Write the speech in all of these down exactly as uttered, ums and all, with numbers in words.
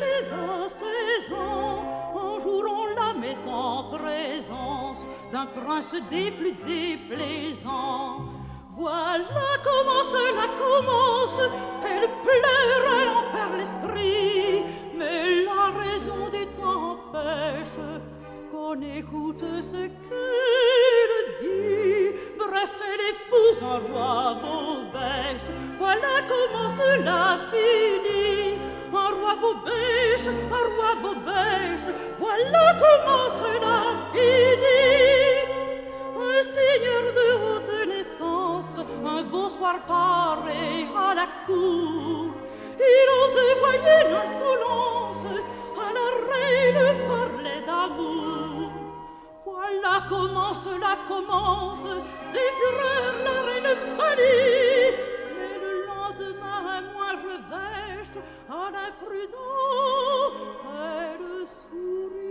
était à seize ans. Un jour on la met en présence d'un prince des plus déplaisants. Voilà comment cela commence. Elle pleure, elle en perd l'esprit, mais la raison des temps empêche qu'on écoute ce qu'elle dit. Bref, elle épouse un roi Bobèche. Voilà comment cela finit. Un roi Bobèche, un roi Bobèche. Voilà comment cela finit. Un seigneur de haute naissance, un beau soir paraît à la cour. Il ose voyer l'insolence, à la reine parlait d'amour. Voilà comment cela commence, des fureurs la reine pâlit. Mais le lendemain, moins revêche, à l'imprudent, elle sourit.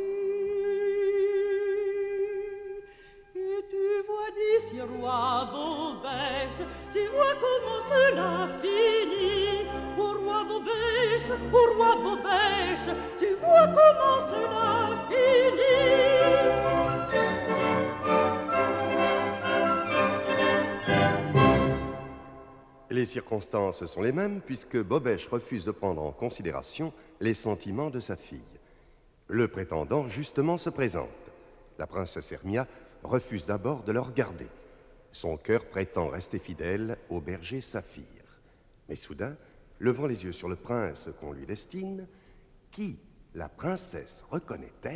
Et tu vois d'ici, roi Bobèche, tu vois comment cela finit. Au roi Bobèche, au roi Bobèche, tu vois comment cela finit. Les circonstances sont les mêmes puisque Bobèche refuse de prendre en considération les sentiments de sa fille. Le prétendant, justement, se présente. La princesse Hermia refuse d'abord de le regarder. Son cœur prétend rester fidèle au berger Saphir. Mais soudain, levant les yeux sur le prince qu'on lui destine, qui la princesse reconnaît-elle ?